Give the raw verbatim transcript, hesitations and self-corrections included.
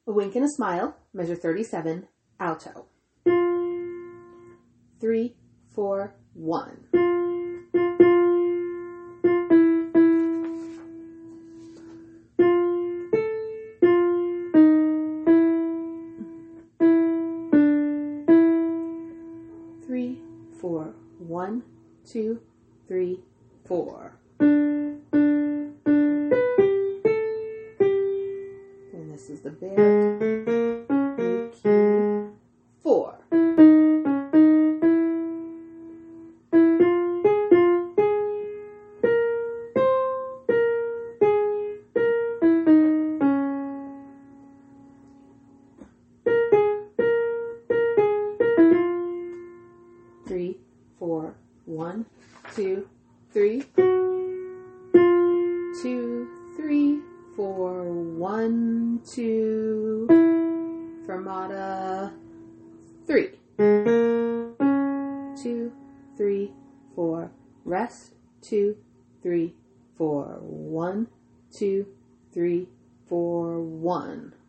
A wink and a smile, measure thirty-seven, alto. Three, four, one. Three, four, one, two, three, four. And this is the bass, E key, four. Three, four, one, two, three. Two, three, four, one, two. Fermata, three. Two, three, four. Rest, two, three, four. One, two, three, four, one.